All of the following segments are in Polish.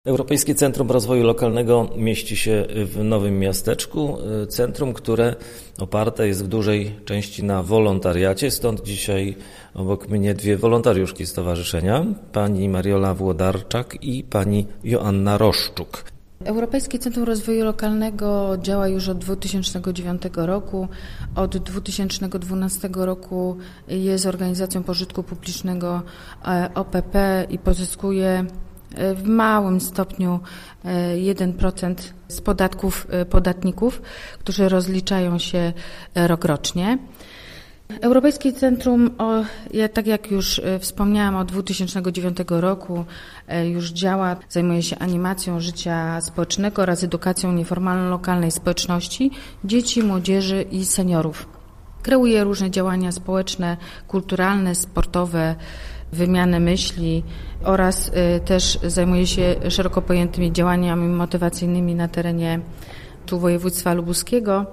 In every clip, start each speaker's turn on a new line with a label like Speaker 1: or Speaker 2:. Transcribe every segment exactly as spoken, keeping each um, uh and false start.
Speaker 1: Europejskie Centrum Rozwoju Lokalnego mieści się w Nowym Miasteczku. Centrum, które oparte jest w dużej części na wolontariacie, stąd dzisiaj obok mnie dwie wolontariuszki stowarzyszenia, pani Mariola Włodarczak i pani Joanna Roszczuk.
Speaker 2: Europejskie Centrum Rozwoju Lokalnego działa już od dwa tysiące dziewiątego roku. Od dwa tysiące dwunastego roku jest organizacją pożytku publicznego O P P i pozyskuje w małym stopniu jeden procent z podatków podatników, którzy rozliczają się rokrocznie. Europejskie Centrum, ja, tak jak już wspomniałam, od dwa tysiące dziewiątego roku już działa, zajmuje się animacją życia społecznego oraz edukacją nieformalną lokalnej społeczności, dzieci, młodzieży i seniorów. Kreuje różne działania społeczne, kulturalne, sportowe, wymianę myśli oraz y, też zajmuje się szeroko pojętymi działaniami motywacyjnymi na terenie tu województwa lubuskiego.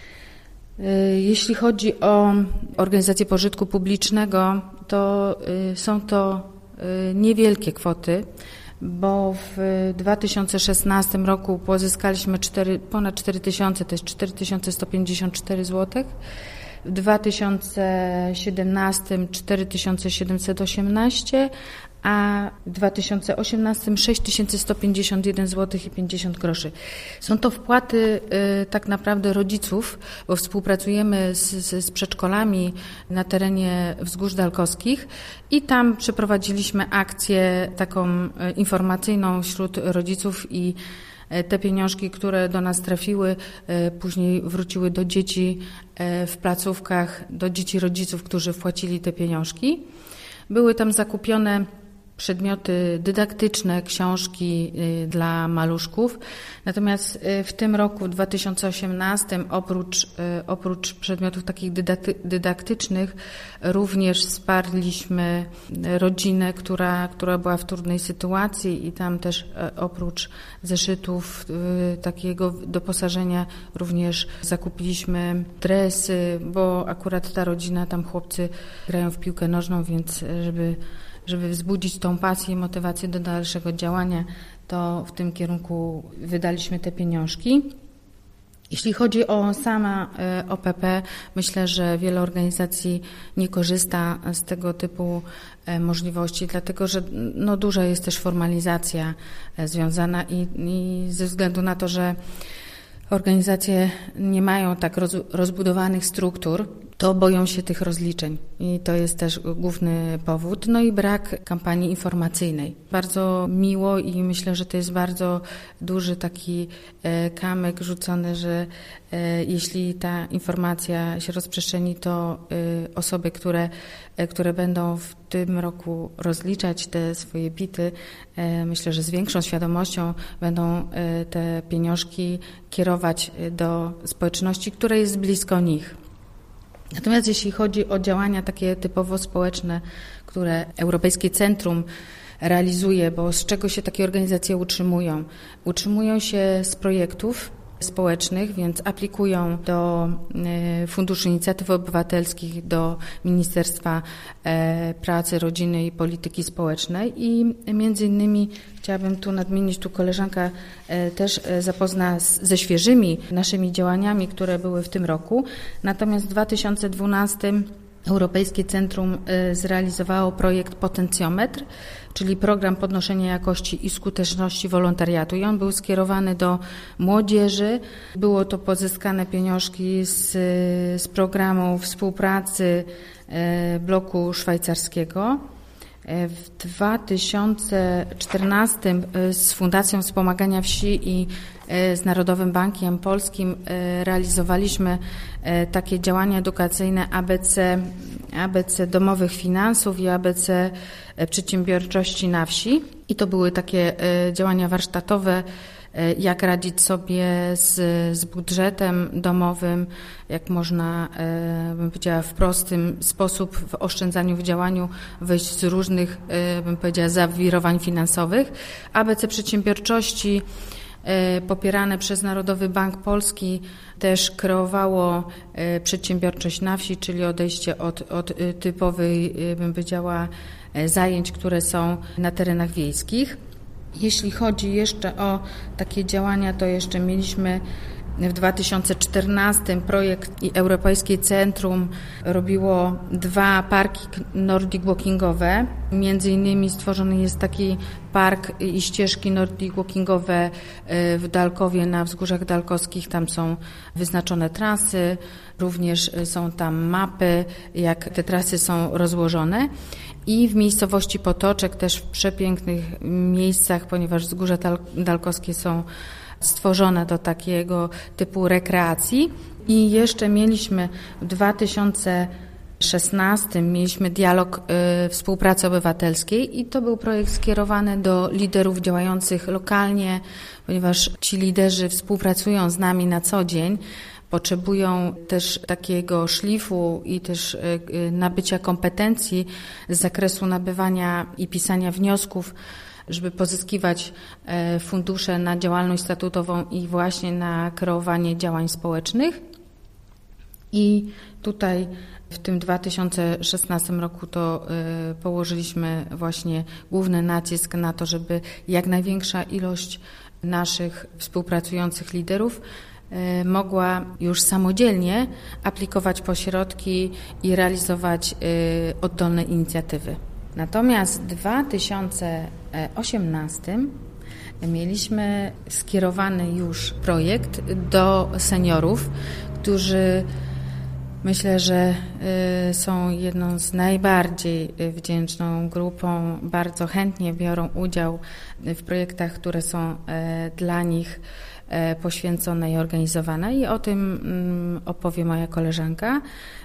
Speaker 2: Y, jeśli chodzi o organizację pożytku publicznego, to y, są to y, niewielkie kwoty, bo w dwa tysiące szesnastym roku pozyskaliśmy cztery, ponad cztery tysiące, to jest cztery tysiące sto pięćdziesiąt cztery złote. W dwa tysiące siedemnastym cztery tysiące siedemset osiemnaście, a w dwa tysiące osiemnastym sześć tysięcy sto pięćdziesiąt jeden złotych i pięćdziesiąt groszy. Są to wpłaty y, tak naprawdę rodziców, bo współpracujemy z, z, z przedszkolami na terenie Wzgórz Dalkowskich i tam przeprowadziliśmy akcję taką y, informacyjną wśród rodziców i te pieniążki, które do nas trafiły, później wróciły do dzieci w placówkach, do dzieci rodziców, którzy wpłacili te pieniążki. Były tam zakupione przedmioty dydaktyczne, książki dla maluszków. Natomiast w tym roku, w dwa tysiące osiemnastym, oprócz, oprócz przedmiotów takich dydaktycznych, również wsparliśmy rodzinę, która, która była w trudnej sytuacji i tam też oprócz zeszytów takiego doposażenia również zakupiliśmy dresy, bo akurat ta rodzina, tam chłopcy grają w piłkę nożną, więc żeby żeby wzbudzić tą pasję i motywację do dalszego działania, to w tym kierunku wydaliśmy te pieniążki. Jeśli chodzi o sama O P P, myślę, że wiele organizacji nie korzysta z tego typu możliwości, dlatego że no, duża jest też formalizacja związana i, i ze względu na to, że organizacje nie mają tak roz, rozbudowanych struktur, to boją się tych rozliczeń i to jest też główny powód. No i brak kampanii informacyjnej. Bardzo miło i myślę, że to jest bardzo duży taki kamyk rzucony, że jeśli ta informacja się rozprzestrzeni, to osoby, które, które będą w tym roku rozliczać te swoje bity, myślę, że z większą świadomością będą te pieniążki kierować do społeczności, która jest blisko nich. Natomiast jeśli chodzi o działania takie typowo społeczne, które Europejskie Centrum realizuje, bo z czego się takie organizacje utrzymują? Utrzymują się z projektów społecznych, więc aplikują do Funduszu Inicjatyw Obywatelskich, do Ministerstwa Pracy, Rodziny i Polityki Społecznej i między innymi chciałabym tu nadmienić, tu koleżanka też zapozna ze świeżymi naszymi działaniami, które były w tym roku. Natomiast w dwa tysiące dwunastym Europejskie Centrum zrealizowało projekt Potencjometr, czyli program podnoszenia jakości i skuteczności wolontariatu. I on był skierowany do młodzieży. Było to pozyskane pieniążki z, z programu współpracy bloku szwajcarskiego. W dwa tysiące czternastym z Fundacją Wspomagania Wsi i z Narodowym Bankiem Polskim realizowaliśmy takie działania edukacyjne A B C, A B C domowych finansów i A B C przedsiębiorczości na wsi. I to były takie działania warsztatowe, jak radzić sobie z, z budżetem domowym, jak można, bym powiedziała, w prostym sposób w oszczędzaniu, w działaniu wyjść z różnych, bym powiedziała, zawirowań finansowych. A B C przedsiębiorczości popierane przez Narodowy Bank Polski też kreowało przedsiębiorczość na wsi, czyli odejście od, od typowej, bym powiedziała, zajęć, które są na terenach wiejskich. Jeśli chodzi jeszcze o takie działania, to jeszcze mieliśmy w dwa tysiące czternastym projekt i Europejskie Centrum robiło dwa parki Nordic Walkingowe. Między innymi stworzony jest taki park i ścieżki Nordic Walkingowe w Dalkowie, na wzgórzach dalkowskich. Tam są wyznaczone trasy, również są tam mapy, jak te trasy są rozłożone. I w miejscowości Potoczek, też w przepięknych miejscach, ponieważ wzgórza dalkowskie są stworzone do takiego typu rekreacji. I jeszcze mieliśmy w dwa tysiące szesnastym mieliśmy dialog y, współpracy obywatelskiej i to był projekt skierowany do liderów działających lokalnie, ponieważ ci liderzy współpracują z nami na co dzień. Potrzebują też takiego szlifu i też nabycia kompetencji z zakresu nabywania i pisania wniosków, żeby pozyskiwać fundusze na działalność statutową i właśnie na kreowanie działań społecznych. I tutaj w tym dwa tysiące szesnastym roku to położyliśmy właśnie główny nacisk na to, żeby jak największa ilość naszych współpracujących liderów mogła już samodzielnie aplikować po środki i realizować oddolne inicjatywy. Natomiast w dwa tysiące osiemnastym mieliśmy skierowany już projekt do seniorów, którzy myślę, że są jedną z najbardziej wdzięczną grupą, bardzo chętnie biorą udział w projektach, które są dla nich poświęcone i organizowane i o tym opowie moja koleżanka,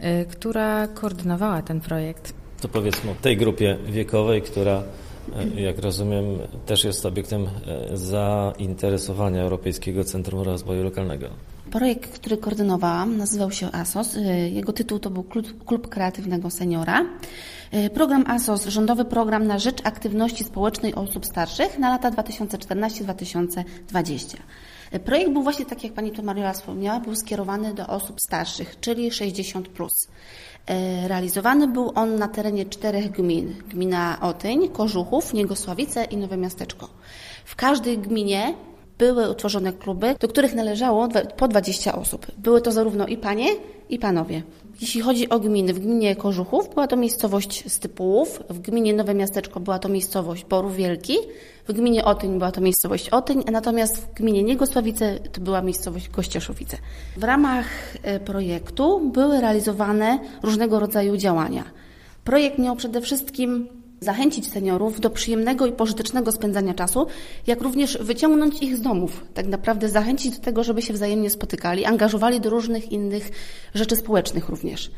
Speaker 2: która koordynowała ten projekt.
Speaker 1: To powiedzmy o tej grupie wiekowej, która, jak rozumiem, też jest obiektem zainteresowania Europejskiego Centrum Rozwoju Lokalnego.
Speaker 3: Projekt, który koordynowałam, nazywał się A S O S. Jego tytuł to był Klub, Klub Kreatywnego Seniora. Program A S O S, rządowy program na rzecz aktywności społecznej osób starszych na lata dwa tysiące czternasty do dwa tysiące dwudziestego. Projekt był właśnie, tak jak pani tu Mariola wspomniała, był skierowany do osób starszych, czyli sześćdziesiąt plus. Realizowany był on na terenie czterech gmin. Gmina Otyń, Kożuchów, Niegosławice i Nowe Miasteczko. W każdej gminie były utworzone kluby, do których należało po dwadzieścia osób. Były to zarówno i panie, i panowie. Jeśli chodzi o gminy, w gminie Kożuchów była to miejscowość Stypułów, w gminie Nowe Miasteczko była to miejscowość Borów Wielki, w gminie Otyń była to miejscowość Otyń, a natomiast w gminie Niegosławice to była miejscowość Gościeszowice. W ramach projektu były realizowane różnego rodzaju działania. Projekt miał przede wszystkim zachęcić seniorów do przyjemnego i pożytecznego spędzania czasu, jak również wyciągnąć ich z domów, tak naprawdę zachęcić do tego, żeby się wzajemnie spotykali, angażowali do różnych innych rzeczy społecznych również.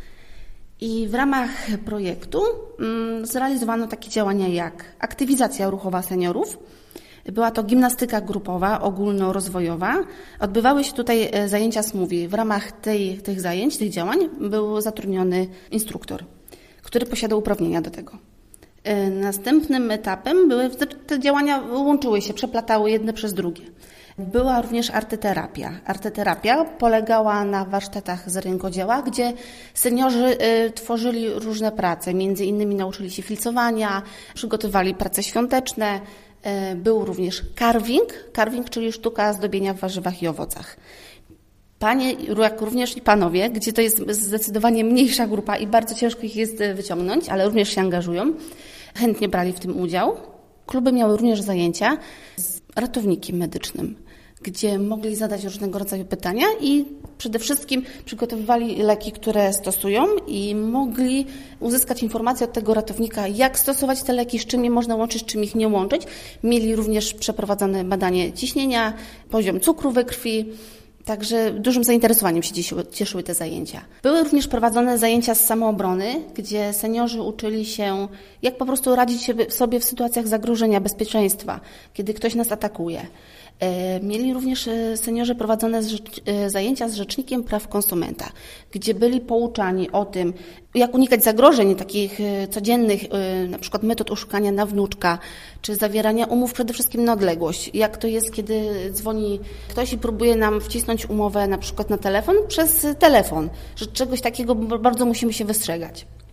Speaker 3: I w ramach projektu mm, zrealizowano takie działania jak aktywizacja ruchowa seniorów. Była to gimnastyka grupowa, ogólnorozwojowa. Odbywały się tutaj zajęcia smówi. W ramach tej, tych zajęć, tych działań był zatrudniony instruktor, który posiadał uprawnienia do tego. Następnym etapem były, te działania łączyły się, przeplatały jedne przez drugie. Była również arteterapia. Arteterapia polegała na warsztatach z rękodzieła, gdzie seniorzy tworzyli różne prace, między innymi nauczyli się filcowania, przygotowali prace świąteczne. Był również carving, carving, czyli sztuka zdobienia w warzywach i owocach. Panie, jak również i panowie, gdzie to jest zdecydowanie mniejsza grupa i bardzo ciężko ich jest wyciągnąć, ale również się angażują, chętnie brali w tym udział. Kluby miały również zajęcia z ratownikiem medycznym, gdzie mogli zadać różnego rodzaju pytania i przede wszystkim przygotowywali leki, które stosują i mogli uzyskać informację od tego ratownika, jak stosować te leki, z czym je można łączyć, z czym ich nie łączyć. Mieli również przeprowadzone badanie ciśnienia, poziom cukru we krwi. Także dużym zainteresowaniem się cieszyły, cieszyły te zajęcia. Były również prowadzone zajęcia z samoobrony, gdzie seniorzy uczyli się, jak po prostu radzić sobie w sytuacjach zagrożenia, bezpieczeństwa, kiedy ktoś nas atakuje. Mieli również seniorzy prowadzone zajęcia z Rzecznikiem Praw Konsumenta, gdzie byli pouczani o tym, jak unikać zagrożeń takich codziennych, na przykład metod oszukania na wnuczka, czy zawierania umów przede wszystkim na odległość. Jak to jest, kiedy dzwoni ktoś i próbuje nam wcisnąć umowę na przykład na telefon przez telefon, że czegoś takiego bardzo musimy się wystrzegać.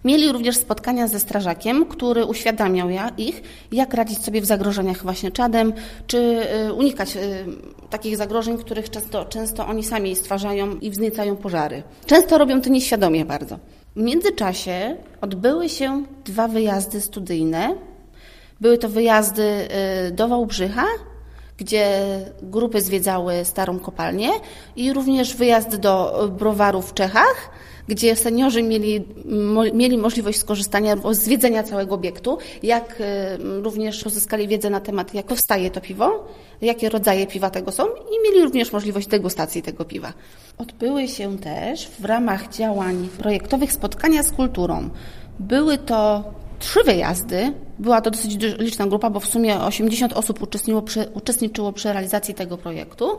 Speaker 3: Mieli również spotkania ze strażakiem, który uświadamiał ich, jak radzić sobie w zagrożeniach właśnie czadem, czy unikać takich zagrożeń, których często, często oni sami stwarzają i wzniecają pożary. Często robią to nieświadomie bardzo. W międzyczasie odbyły się dwa wyjazdy studyjne. Były to wyjazdy do Wałbrzycha, gdzie grupy zwiedzały starą kopalnię, i również wyjazd do Browaru w Czechach, gdzie seniorzy mieli, mieli możliwość skorzystania, zwiedzenia całego obiektu, jak również uzyskali wiedzę na temat, jak powstaje to piwo, jakie rodzaje piwa tego są, i mieli również możliwość degustacji tego piwa. Odbyły się też w ramach działań projektowych spotkania z kulturą. Były to trzy wyjazdy. Była to dosyć liczna grupa, bo w sumie osiemdziesiąt osób uczestniczyło przy, uczestniczyło przy realizacji tego projektu.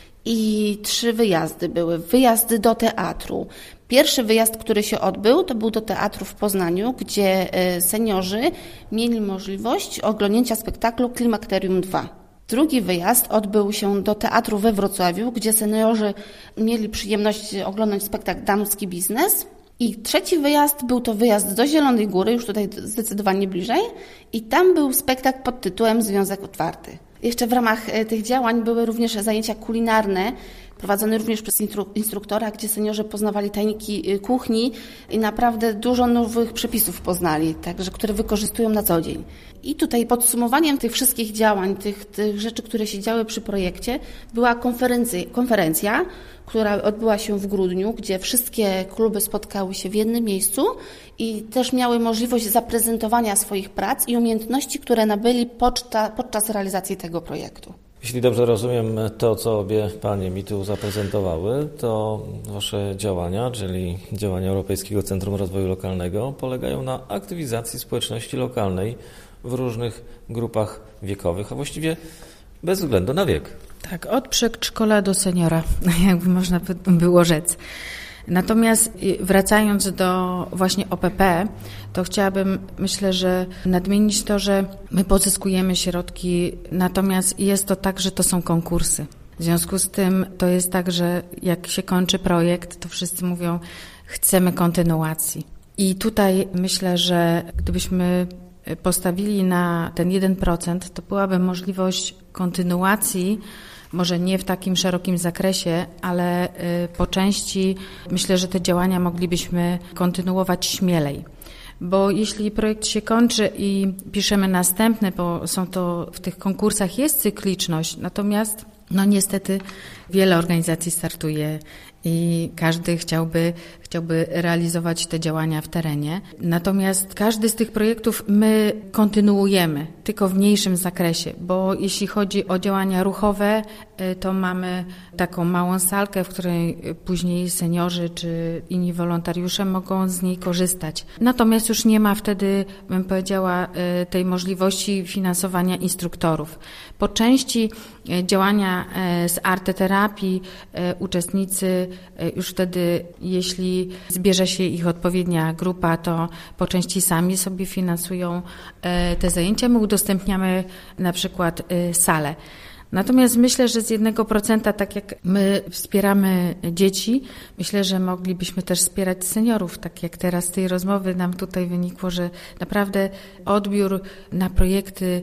Speaker 3: I trzy wyjazdy były. Wyjazdy do teatru. Pierwszy wyjazd, który się odbył, to był do teatru w Poznaniu, gdzie seniorzy mieli możliwość oglądnięcia spektaklu Klimakterium dwa. Drugi wyjazd odbył się do teatru we Wrocławiu, gdzie seniorzy mieli przyjemność oglądać spektakl Damski biznes. I trzeci wyjazd był to wyjazd do Zielonej Góry, już tutaj zdecydowanie bliżej, i tam był spektakl pod tytułem Związek Otwarty. Jeszcze w ramach tych działań były również zajęcia kulinarne, prowadzone również przez instruktora, gdzie seniorzy poznawali tajniki kuchni i naprawdę dużo nowych przepisów poznali, także które wykorzystują na co dzień. I tutaj podsumowaniem tych wszystkich działań, tych, tych rzeczy, które się działy przy projekcie, była konferencja, konferencja, która odbyła się w grudniu, gdzie wszystkie kluby spotkały się w jednym miejscu i też miały możliwość zaprezentowania swoich prac i umiejętności, które nabyli podczas, podczas realizacji tego projektu.
Speaker 1: Jeśli dobrze rozumiem to, co obie panie mi tu zaprezentowały, to wasze działania, czyli działania Europejskiego Centrum Rozwoju Lokalnego, polegają na aktywizacji społeczności lokalnej w różnych grupach wiekowych, a właściwie bez względu na wiek.
Speaker 2: Tak, od przedszkola do seniora, jakby można by było rzec. Natomiast wracając do właśnie O P P, to chciałabym, myślę, że nadmienić to, że my pozyskujemy środki, natomiast jest to tak, że to są konkursy. W związku z tym to jest tak, że jak się kończy projekt, to wszyscy mówią, chcemy kontynuacji. I tutaj myślę, że gdybyśmy postawili na ten jeden procent, to byłaby możliwość kontynuacji, może nie w takim szerokim zakresie, ale po części myślę, że te działania moglibyśmy kontynuować śmielej. Bo jeśli projekt się kończy i piszemy następny, bo są to w tych konkursach jest cykliczność, natomiast no niestety wiele organizacji startuje i każdy chciałby, chciałby realizować te działania w terenie. Natomiast każdy z tych projektów my kontynuujemy, tylko w mniejszym zakresie, bo jeśli chodzi o działania ruchowe, to mamy taką małą salkę, w której później seniorzy czy inni wolontariusze mogą z niej korzystać. Natomiast już nie ma wtedy, bym powiedziała, tej możliwości finansowania instruktorów. Po części działania z arteterapii uczestnicy już wtedy, jeśli zbierze się ich odpowiednia grupa, to po części sami sobie finansują te zajęcia. My udostępniamy na przykład salę. Natomiast myślę, że z jednego procenta, tak jak my wspieramy dzieci, myślę, że moglibyśmy też wspierać seniorów, tak jak teraz z tej rozmowy nam tutaj wynikło, że naprawdę odbiór na projekty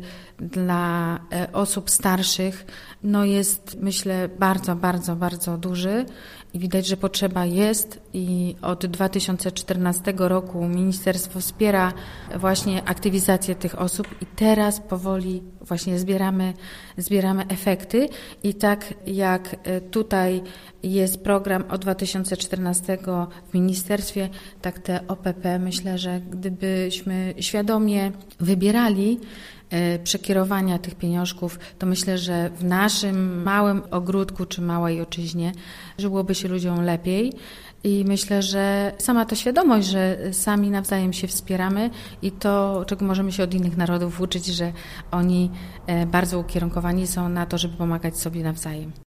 Speaker 2: dla osób starszych no jest, myślę, bardzo, bardzo, bardzo duży i widać, że potrzeba jest i od dwa tysiące czternastego roku ministerstwo wspiera właśnie aktywizację tych osób i teraz powoli właśnie zbieramy, zbieramy efekty i tak jak tutaj jest program od dwa tysiące czternastego w ministerstwie, tak te O P P myślę, że gdybyśmy świadomie wybierali przekierowania tych pieniążków, to myślę, że w naszym małym ogródku czy małej ojczyźnie żyłoby się ludziom lepiej i myślę, że sama ta świadomość, że sami nawzajem się wspieramy i to, czego możemy się od innych narodów uczyć, że oni bardzo ukierunkowani są na to, żeby pomagać sobie nawzajem.